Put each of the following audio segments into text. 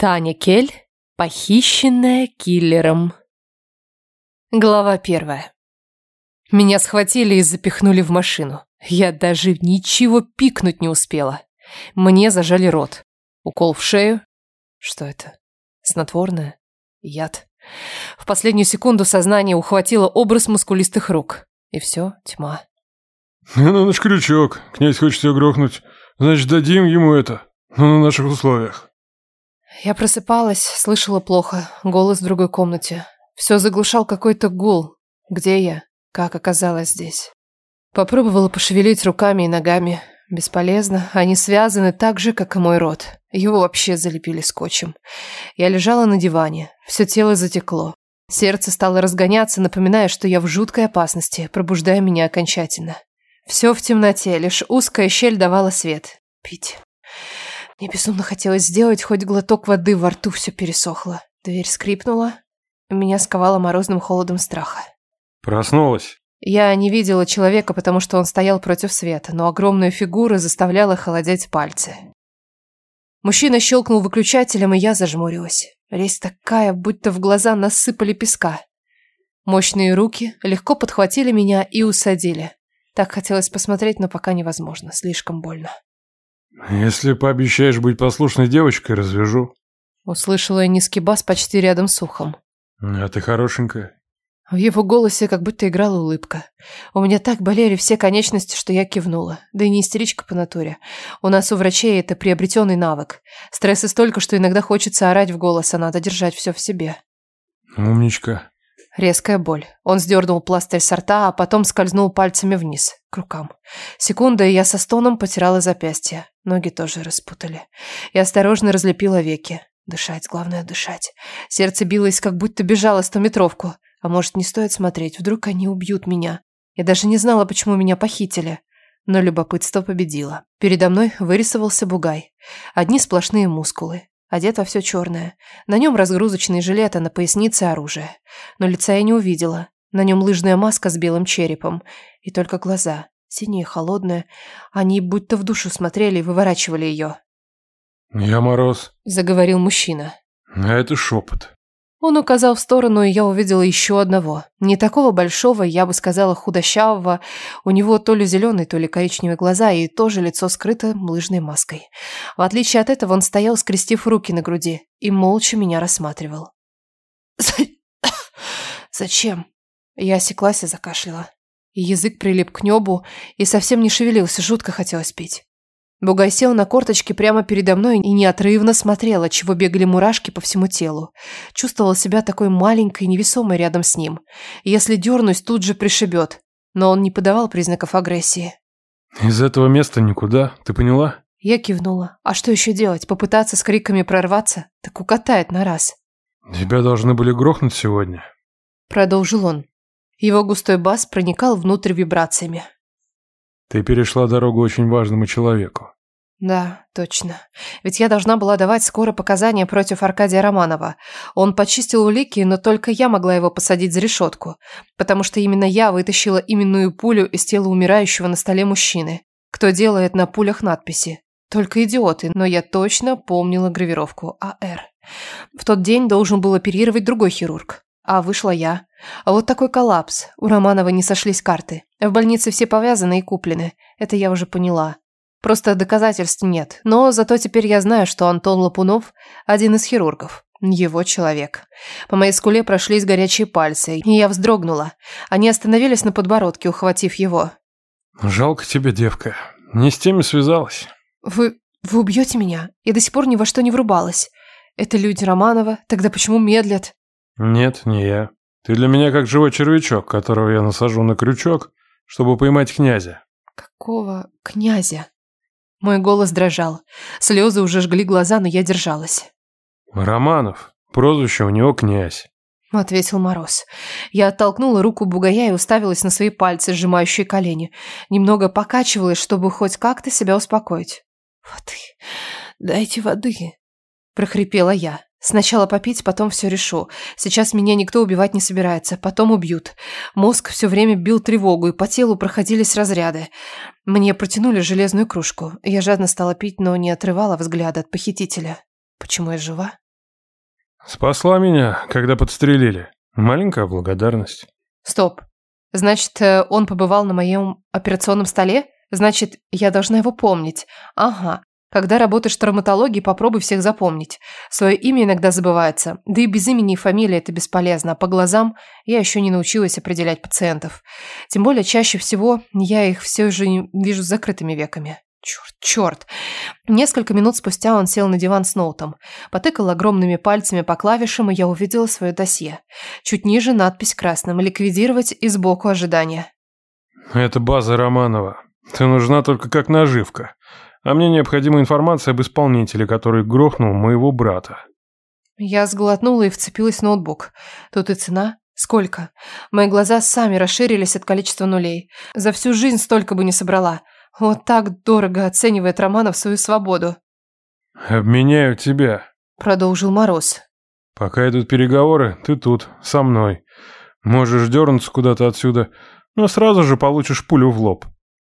Таня Кель, похищенная киллером. Глава 1. Меня схватили и запихнули в машину. Я даже ничего пикнуть не успела. Мне зажали рот. Укол в шею. Что это? Снотворное? Яд? В последнюю секунду сознание ухватило образ мускулистых рук. И все, тьма. На наш крючок. Князь хочет ее грохнуть. Значит, дадим ему это. Но на наших условиях. Я просыпалась, слышала плохо, голос в другой комнате. Все заглушал какой-то гул. Где я? Как оказалась здесь? Попробовала пошевелить руками и ногами. Бесполезно, они связаны так же, как и мой рот. Его вообще залепили скотчем. Я лежала на диване, все тело затекло. Сердце стало разгоняться, напоминая, что я в жуткой опасности, пробуждая меня окончательно. Все в темноте, лишь узкая щель давала свет. Пить. Мне безумно хотелось сделать хоть глоток воды, во рту все пересохло. Дверь скрипнула, и меня сковало морозным холодом страха. Проснулась. Я не видела человека, потому что он стоял против света, но огромная фигура заставляла холодеть пальцы. Мужчина щелкнул выключателем, и я зажмурилась. Резь такая, будто в глаза насыпали песка. Мощные руки легко подхватили меня и усадили. Так хотелось посмотреть, но пока невозможно, слишком больно. Если пообещаешь быть послушной девочкой, развяжу. Услышала я низкий бас почти рядом с ухом. А ты хорошенькая. В его голосе как будто играла улыбка. У меня так болели все конечности, что я кивнула. Да и не истеричка по натуре. У нас у врачей это приобретенный навык. Стресса столько, что иногда хочется орать в голос, а надо держать все в себе. Умничка. Резкая боль. Он сдернул пластырь со рта, а потом скользнул пальцами вниз, к рукам. Секунда, и я со стоном потирала запястья. Ноги тоже распутали. Я осторожно разлепила веки. Дышать, главное дышать. Сердце билось, как будто бежало 100-метровку. А может, не стоит смотреть, вдруг они убьют меня. Я даже не знала, почему меня похитили. Но любопытство победило. Передо мной вырисовался бугай. Одни сплошные мускулы. Одет во все черное. На нем разгрузочный жилет, а на пояснице оружие. Но лица я не увидела. На нем лыжная маска с белым черепом. И только глаза, синие, холодные. Они будто в душу смотрели и выворачивали ее. Я Мороз. Заговорил мужчина. А это шепот. Он указал в сторону, и я увидела еще одного. Не такого большого, я бы сказала, худощавого. У него то ли зеленые, то ли коричневые глаза, и тоже лицо скрыто лыжной маской. В отличие от этого, он стоял, скрестив руки на груди, и молча меня рассматривал. «Зачем?» Я осеклась и закашляла. Язык прилип к небу и совсем не шевелился, жутко хотелось пить. Бугай сел на корточки прямо передо мной и неотрывно смотрел, отчего бегали мурашки по всему телу. Чувствовала себя такой маленькой и невесомой рядом с ним. Если дернусь, тут же пришибет. Но он не подавал признаков агрессии. Из этого места никуда, ты поняла? Я кивнула. А что еще делать? Попытаться с криками прорваться? Так укатает на раз. Тебя должны были грохнуть сегодня. Продолжил он. Его густой бас проникал внутрь вибрациями. Ты перешла дорогу очень важному человеку. Да, точно. Ведь я должна была давать скоро показания против Аркадия Романова. Он почистил улики, но только я могла его посадить за решетку, потому что именно я вытащила именную пулю из тела умирающего на столе мужчины. Кто делает на пулях надписи? Только идиоты, но я точно помнила гравировку АР. В тот день должен был оперировать другой хирург. А вышла я. А вот такой коллапс. У Романова не сошлись карты. В больнице все повязаны и куплены. Это я уже поняла. Просто доказательств нет. Но зато теперь я знаю, что Антон Лопунов – один из хирургов. Его человек. По моей скуле прошлись горячие пальцы, и я вздрогнула. Они остановились на подбородке, ухватив его. Жалко тебе, девка. Не с теми связалась. Вы убьете меня? Я до сих пор ни во что не врубалась. Это люди Романова. Тогда почему медлят? Нет, не я. Ты для меня как живой червячок, которого я насажу на крючок, чтобы поймать князя. Какого князя? Мой голос дрожал. Слезы уже жгли глаза, но я держалась. Романов. Прозвище у него князь. Ответил Мороз. Я оттолкнула руку бугая и уставилась на свои пальцы, сжимающие колени. Немного покачивалась, чтобы хоть как-то себя успокоить. «Воды. Дайте воды», – прохрипела я. Сначала попить, потом все решу. Сейчас меня никто убивать не собирается, потом убьют. Мозг все время бил тревогу, и по телу проходились разряды. Мне протянули железную кружку. Я жадно стала пить, но не отрывала взгляда от похитителя. Почему я жива? Спасла меня, когда подстрелили. Маленькая благодарность. Стоп. Значит, он побывал на моем операционном столе? Значит, я должна его помнить. Ага. Когда работаешь в травматологии, попробуй всех запомнить. Свое имя иногда забывается. Да и без имени и фамилии это бесполезно. А по глазам я еще не научилась определять пациентов. Тем более, чаще всего я их все же вижу с закрытыми веками. Черт. Несколько минут спустя он сел на диван с ноутом. Потыкал огромными пальцами по клавишам, и я увидела свое досье. Чуть ниже надпись красным «Ликвидировать» и сбоку ожидания. Это база Романова. Ты нужна только как наживка. А мне необходима информация об исполнителе, который грохнул моего брата. Я сглотнула и вцепилась в ноутбук. Тут и цена. Сколько? Мои глаза сами расширились от количества нулей. За всю жизнь столько бы не собрала. Вот так дорого оценивает Романов свою свободу. «Обменяю тебя», — продолжил Мороз. «Пока идут переговоры, ты тут, со мной. Можешь дернуться куда-то отсюда, но сразу же получишь пулю в лоб.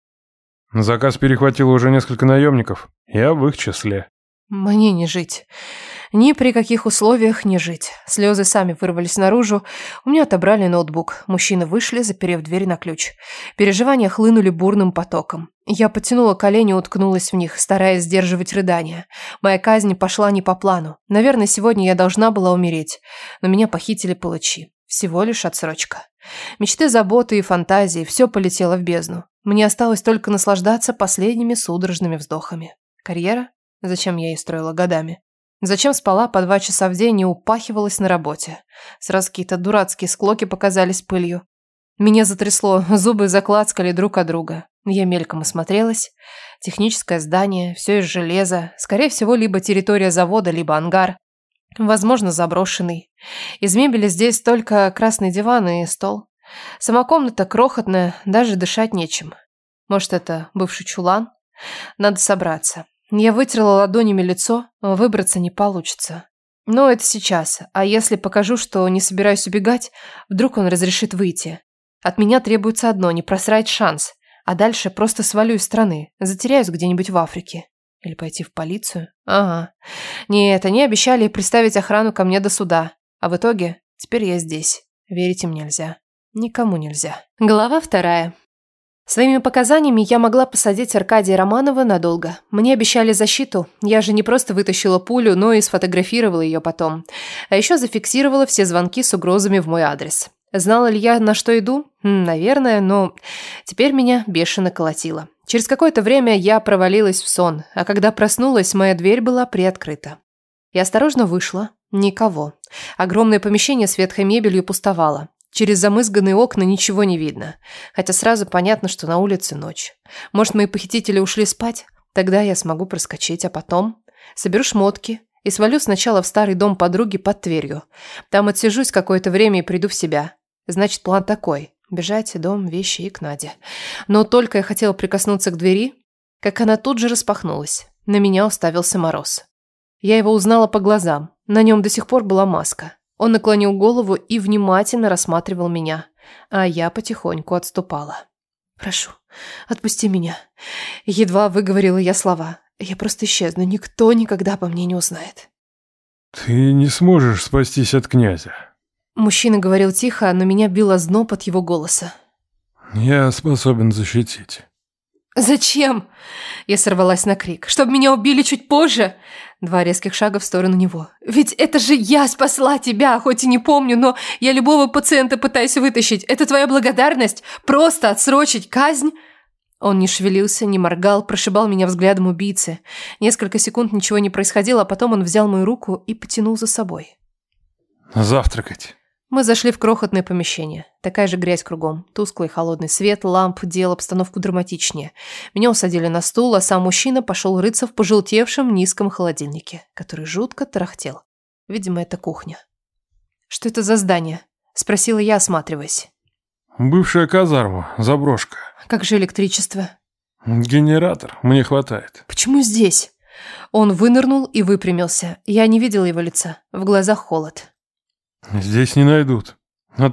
Заказ перехватило уже несколько наемников, я в их числе». Мне не жить. Ни при каких условиях не жить. Слезы сами вырвались наружу. У меня отобрали ноутбук. Мужчины вышли, заперев дверь на ключ. Переживания хлынули бурным потоком. Я потянула колени и уткнулась в них, стараясь сдерживать рыдания. Моя казнь пошла не по плану. Наверное, сегодня я должна была умереть. Но меня похитили палачи. Всего лишь отсрочка. Мечты, заботы и фантазии – все полетело в бездну. Мне осталось только наслаждаться последними судорожными вздохами. Карьера? Зачем я ей строила годами? Зачем спала по 2 часа в день и упахивалась на работе? Сразу какие-то дурацкие склоки показались пылью. Меня затрясло, зубы заклацкали друг от друга. Я мельком осмотрелась. Техническое здание, все из железа. Скорее всего, либо территория завода, либо ангар. Возможно, заброшенный. Из мебели здесь только красный диван и стол. Сама комната крохотная, даже дышать нечем. Может, это бывший чулан? Надо собраться. Я вытерла ладонями лицо, выбраться не получится. Но это сейчас. А если покажу, что не собираюсь убегать, вдруг он разрешит выйти? От меня требуется одно – не просрать шанс. А дальше просто свалю из страны, затеряюсь где-нибудь в Африке. Или пойти в полицию? Ага. Нет, они обещали приставить охрану ко мне до суда. А в итоге теперь я здесь. Верить им нельзя. Никому нельзя. Глава 2. Своими показаниями я могла посадить Аркадия Романова надолго. Мне обещали защиту. Я же не просто вытащила пулю, но и сфотографировала ее потом. А еще зафиксировала все звонки с угрозами в мой адрес. Знала ли я, на что иду? Наверное, но теперь меня бешено колотило. Через какое-то время я провалилась в сон, а когда проснулась, моя дверь была приоткрыта. Я осторожно вышла. Никого. Огромное помещение с ветхой мебелью пустовало. Через замызганные окна ничего не видно. Хотя сразу понятно, что на улице ночь. Может, мои похитители ушли спать? Тогда я смогу проскочить, а потом соберу шмотки и свалю сначала в старый дом подруги под Тверью. Там отсижусь какое-то время и приду в себя. Значит, план такой. Бежать, дом, вещи и к Наде. Но только я хотела прикоснуться к двери, как она тут же распахнулась. На меня уставился Мороз. Я его узнала по глазам. На нем до сих пор была маска. Он наклонил голову и внимательно рассматривал меня, а я потихоньку отступала. «Прошу, отпусти меня». Едва выговорила я слова. Я просто исчезну, никто никогда обо мне не узнает. «Ты не сможешь спастись от князя». Мужчина говорил тихо, но меня бил озноб от его голоса. «Я способен защитить». «Зачем?» Я сорвалась на крик. «Чтобы меня убили чуть позже?» 2 резких шага в сторону него. «Ведь это же я спасла тебя, хоть и не помню, но я любого пациента пытаюсь вытащить. Это твоя благодарность? Просто отсрочить казнь?» Он не шевелился, не моргал, прошибал меня взглядом убийцы. Несколько секунд ничего не происходило, а потом он взял мою руку и потянул за собой. «Завтракать». Мы зашли в крохотное помещение. Такая же грязь кругом. Тусклый холодный свет, ламп делал обстановку драматичнее. Меня усадили на стул, а сам мужчина пошел рыться в пожелтевшем низком холодильнике, который жутко тарахтел. Видимо, это кухня. «Что это за здание?» – спросила я, осматриваясь. «Бывшая казарма, заброшка». «Как же электричество?» «Генератор, мне хватает». «Почему здесь?» Он вынырнул и выпрямился. Я не видела его лица. В глазах холод. «Здесь не найдут.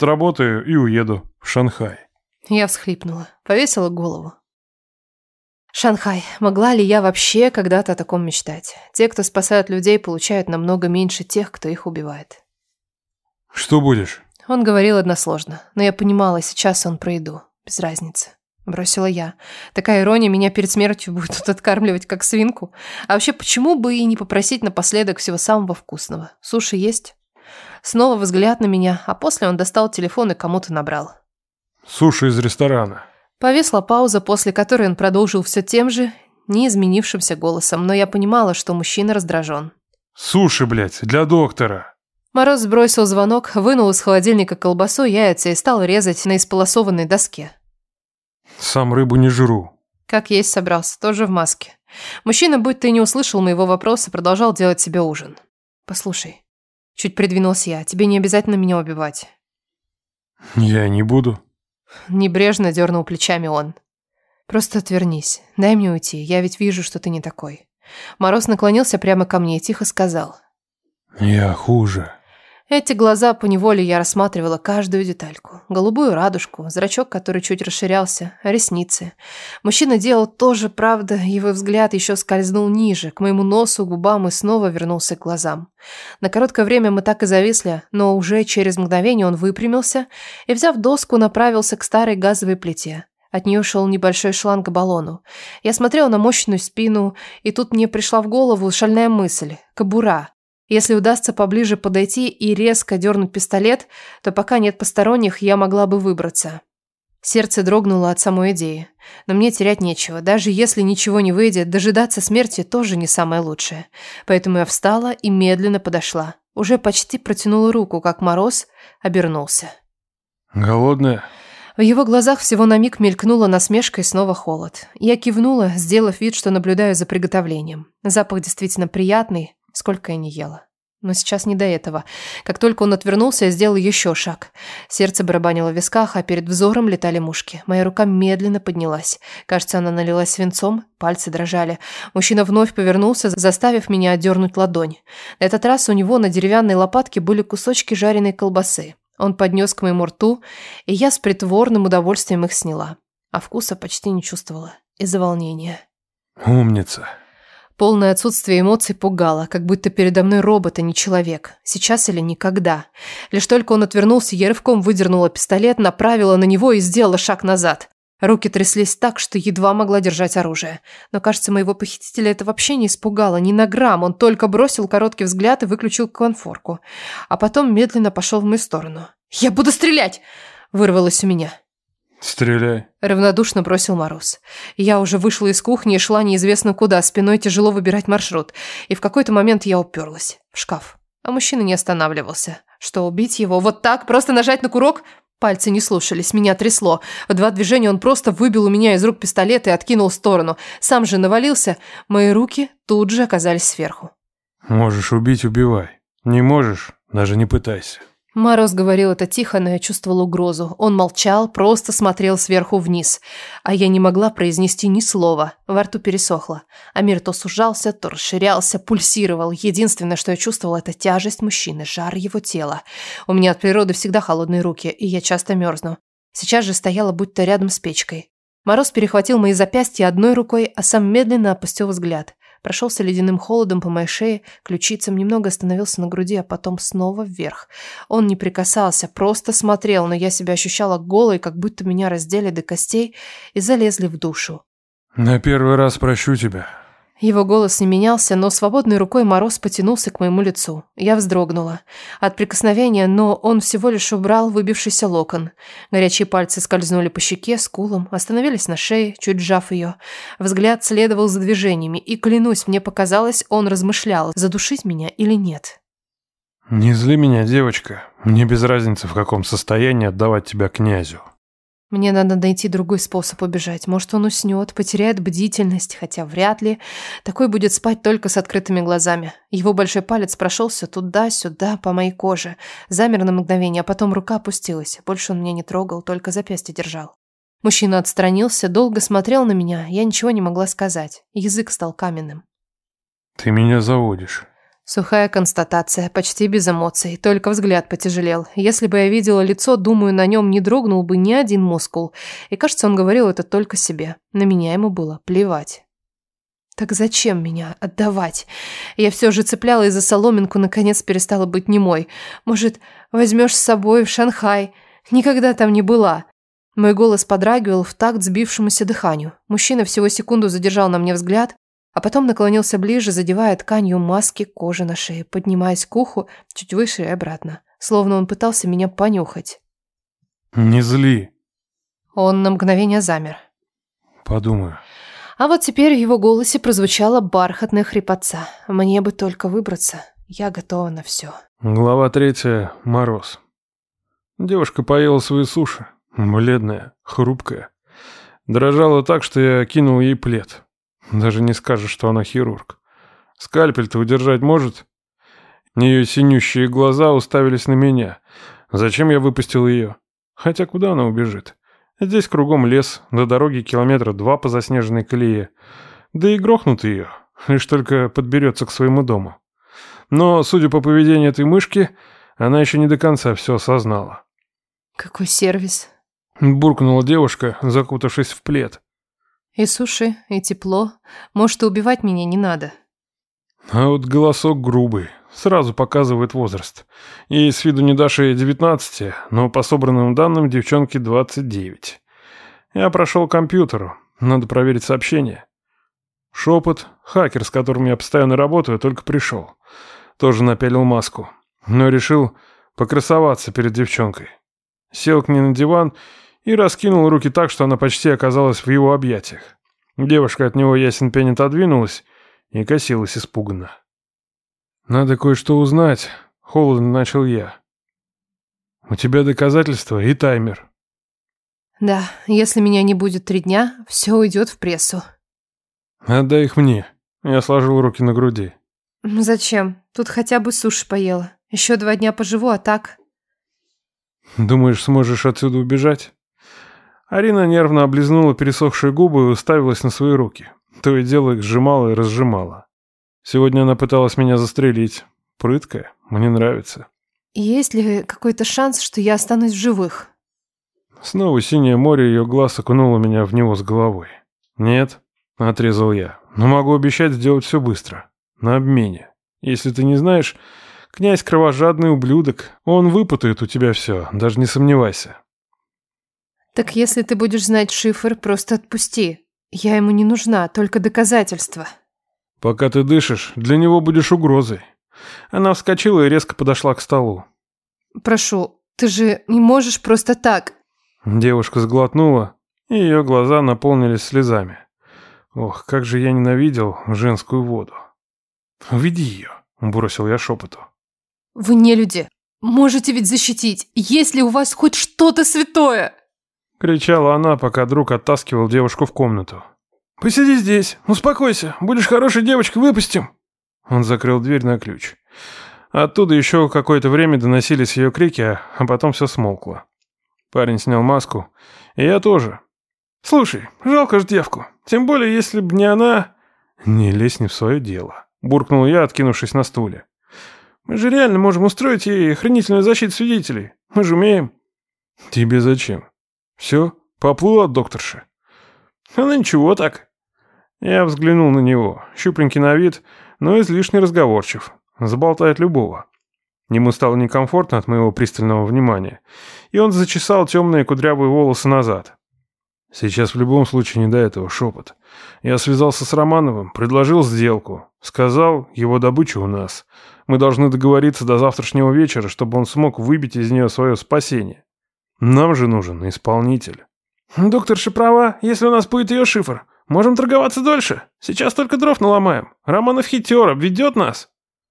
Отработаю и уеду в Шанхай». Я всхлипнула, повесила голову. Шанхай. Могла ли я вообще когда-то о таком мечтать? Те, кто спасают людей, получают намного меньше тех, кто их убивает. Что будешь? Он говорил односложно, но я понимала, сейчас он про еду. Без разницы. Бросила я. Такая ирония, меня перед смертью будет тут откармливать как свинку. А вообще, почему бы и не попросить напоследок всего самого вкусного? Суши есть? Снова взгляд на меня, а после он достал телефон и кому-то набрал. Суши из ресторана. Повисла пауза, после которой он продолжил все тем же, не изменившимся голосом, но я понимала, что мужчина раздражен. Суши, блядь, для доктора. Мороз сбросил звонок, вынул из холодильника колбасу, яйца и стал резать на исполосованной доске. Сам рыбу не жру. Как есть собрался, тоже в маске. Мужчина, будто и не услышал моего вопроса, продолжал делать себе ужин. «Послушай», — чуть придвинулся я, — «тебе не обязательно меня убивать». Я не буду. Небрежно дернул плечами он. «Просто отвернись, дай мне уйти, я ведь вижу, что ты не такой». Мороз наклонился прямо ко мне и тихо сказал. Я хуже. Эти глаза поневоле я рассматривала каждую детальку. Голубую радужку, зрачок, который чуть расширялся, ресницы. Мужчина делал то же, правда, его взгляд еще скользнул ниже, к моему носу, губам и снова вернулся к глазам. На короткое время мы так и зависли, но уже через мгновение он выпрямился и, взяв доску, направился к старой газовой плите. От нее шел небольшой шланг к баллону. Я смотрела на мощную спину, и тут мне пришла в голову шальная мысль – кобура. Если удастся поближе подойти и резко дернуть пистолет, то пока нет посторонних, я могла бы выбраться. Сердце дрогнуло от самой идеи. Но мне терять нечего. Даже если ничего не выйдет, дожидаться смерти тоже не самое лучшее. Поэтому я встала и медленно подошла. Уже почти протянула руку, как Мороз обернулся. Голодная? В его глазах всего на миг мелькнула насмешка и снова холод. Я кивнула, сделав вид, что наблюдаю за приготовлением. Запах действительно приятный. Сколько я не ела. Но сейчас не до этого. Как только он отвернулся, я сделала еще шаг. Сердце барабанило в висках, а перед взором летали мушки. Моя рука медленно поднялась. Кажется, она налилась свинцом, пальцы дрожали. Мужчина вновь повернулся, заставив меня отдернуть ладонь. На этот раз у него на деревянной лопатке были кусочки жареной колбасы. Он поднес к моему рту, и я с притворным удовольствием их сняла. А вкуса почти не чувствовала из-за волнения. Умница. Полное отсутствие эмоций пугало, как будто передо мной робот, а не человек. Сейчас или никогда. Лишь только он отвернулся, я рывком выдернула пистолет, направила на него и сделала шаг назад. Руки тряслись так, что едва могла держать оружие. Но, кажется, моего похитителя это вообще не испугало, ни на грамм. Он только бросил короткий взгляд и выключил конфорку. А потом медленно пошел в мою сторону. «Я буду стрелять!» – вырвалось у меня. Стреляй. Равнодушно бросил Мороз. Я уже вышла из кухни и шла неизвестно куда, спиной тяжело выбирать маршрут. И в какой-то момент я уперлась в шкаф. А мужчина не останавливался. Что, убить его? Вот так? Просто нажать на курок? Пальцы не слушались, меня трясло. В два движения он просто выбил у меня из рук пистолет и откинул в сторону. Сам же навалился. Мои руки тут же оказались сверху. Можешь убить – убивай. Не можешь – даже не пытайся. Мороз говорил это тихо, но я чувствовала угрозу. Он молчал, просто смотрел сверху вниз. А я не могла произнести ни слова. Во рту пересохло. А мир то сужался, то расширялся, пульсировал. Единственное, что я чувствовала, это тяжесть мужчины, жар его тела. У меня от природы всегда холодные руки, и я часто мерзну. Сейчас же стояла будто рядом с печкой. Мороз перехватил мои запястья одной рукой, а сам медленно опустил взгляд. Прошелся ледяным холодом по моей шее, ключицам, немного остановился на груди, а потом снова вверх. Он не прикасался, просто смотрел, но я себя ощущала голой, как будто меня раздели до костей и залезли в душу. На первый раз прощу тебя. Его голос не менялся, но свободной рукой Мороз потянулся к моему лицу. Я вздрогнула от прикосновения, но он всего лишь убрал выбившийся локон. Горячие пальцы скользнули по щеке, скулам, остановились на шее, чуть сжав ее. Взгляд следовал за движениями, и, клянусь, мне показалось, он размышлял, задушить меня или нет. Не зли меня, девочка. Мне без разницы, в каком состоянии отдавать тебя князю. Мне надо найти другой способ убежать. Может, он уснет, потеряет бдительность, хотя вряд ли. Такой будет спать только с открытыми глазами. Его большой палец прошелся туда-сюда по моей коже. Замер на мгновение, а потом рука опустилась. Больше он меня не трогал, только запястье держал. Мужчина отстранился, долго смотрел на меня. Я ничего не могла сказать. Язык стал каменным. Ты меня заводишь. Сухая констатация, почти без эмоций, только взгляд потяжелел. Если бы я видела лицо, думаю, на нем не дрогнул бы ни один мускул. И кажется, он говорил это только себе. На меня ему было плевать. Так зачем меня отдавать? Я все же цеплялась за соломинку, наконец перестала быть немой. Может, возьмешь с собой в Шанхай? Никогда там не была. Мой голос подрагивал в такт сбившемуся дыханию. Мужчина всего секунду задержал на мне взгляд, а потом наклонился ближе, задевая тканью маски кожи на шее, поднимаясь к уху чуть выше и обратно, словно он пытался меня понюхать. «Не зли». Он на мгновение замер. «Подумаю». А вот теперь в его голосе прозвучала бархатная хрипотца. Мне бы только выбраться. Я готова на все. Глава 3. Мороз. Девушка поела свои суши. Бледная, хрупкая. Дрожала так, что я кинул ей плед. Даже не скажешь, что она хирург. Скальпель-то удержать может? Ее синющие глаза уставились на меня. Зачем я выпустил ее? Хотя куда она убежит? Здесь кругом лес, до дороги 2 километра по заснеженной колее. Да и грохнут ее, лишь только подберется к своему дому. Но, судя по поведению этой мышки, она еще не до конца все осознала. Какой сервис. Буркнула девушка, закутавшись в плед. И суши, и тепло. Может, и убивать меня не надо. А вот голосок грубый, сразу показывает возраст. Ей с виду не дашь 19, но по собранным данным девчонке 29. Я прошел к компьютеру, надо проверить сообщение. Шепот, хакер, с которым я постоянно работаю, только пришел. Тоже напялил маску, но решил покрасоваться перед девчонкой. Сел к ней на диван и раскинул руки так, что она почти оказалась в его объятиях. Девушка от него ясен пень отодвинулась и косилась испуганно. «Надо кое-что узнать», — холодно начал я. «У тебя доказательства и таймер». Да, если меня не будет 3 дня, все уйдет в прессу. «Отдай их мне». Я сложил руки на груди. Зачем? Тут хотя бы суши поела. Еще 2 дня поживу, а так... «Думаешь, сможешь отсюда убежать?» Арина нервно облизнула пересохшие губы и уставилась на свои руки. То и дело их сжимала и разжимала. Сегодня она пыталась меня застрелить. Прыткая, мне нравится. Есть ли какой-то шанс, что я останусь в живых? Снова синее море ее глаз окунуло меня в него с головой. «Нет», — отрезал я, — «но могу обещать сделать все быстро. На обмене. Если ты не знаешь, князь кровожадный ублюдок. Он выпутает у тебя все, даже не сомневайся». Так если ты будешь знать шифр, просто отпусти. Я ему не нужна, только доказательства. «Пока ты дышишь, для него будешь угрозой». Она вскочила и резко подошла к столу. Прошу, ты же не можешь просто так. Девушка сглотнула, и ее глаза наполнились слезами. Ох, как же я ненавидел женскую воду. «Уведи ее», — бросил я шепоту. Вы не люди. Можете ведь защитить, если у вас хоть что-то святое. Кричала она, пока друг оттаскивал девушку в комнату. «Посиди здесь, успокойся, будешь хорошей девочкой, выпустим!» Он закрыл дверь на ключ. Оттуда еще какое-то время доносились ее крики, а потом все смолкло. Парень снял маску, и я тоже. «Слушай, жалко ж девку, тем более, если б не она...» «Не лезь не в свое дело», — буркнул я, откинувшись на стуле. «Мы же реально можем устроить ей охранительную защиту свидетелей, мы же умеем». «Тебе зачем? Все, поплыл от докторши». «Она ничего так». Я взглянул на него, щупленький на вид, но излишне разговорчив, заболтает любого. Ему стало некомфортно от моего пристального внимания, и он зачесал темные кудрявые волосы назад. Сейчас в любом случае не до этого, шепот. Я связался с Романовым, предложил сделку. Сказал, его добыча у нас. Мы должны договориться до завтрашнего вечера, чтобы он смог выбить из нее свое спасение. Нам же нужен исполнитель. «Докторша права, если у нас будет ее шифр. Можем торговаться дольше. Сейчас только дров наломаем. Романов хитер, обведет нас».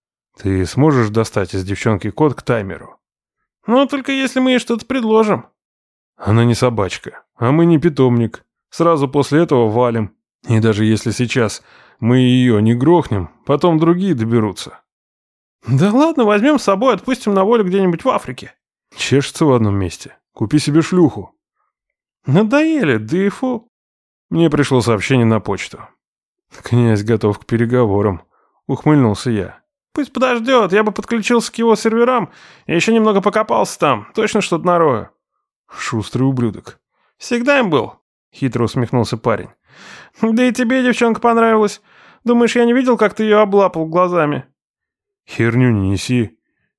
«Ты сможешь достать из девчонки код к таймеру?» «Ну, только если мы ей что-то предложим». «Она не собачка, а мы не питомник. Сразу после этого валим. И даже если сейчас мы ее не грохнем, потом другие доберутся». «Да ладно, возьмем с собой, отпустим на волю где-нибудь в Африке». «Чешется в одном месте. Купи себе шлюху». «Надоели, да и фу». Мне пришло сообщение на почту. «Князь готов к переговорам», — ухмыльнулся я. Пусть подождет, я бы подключился к его серверам и еще немного покопался там. Точно что-то нарою. Шустрый ублюдок. Всегда им был, хитро усмехнулся парень. Да и тебе девчонка понравилась. Думаешь, я не видел, как ты ее облапал глазами? Херню не неси.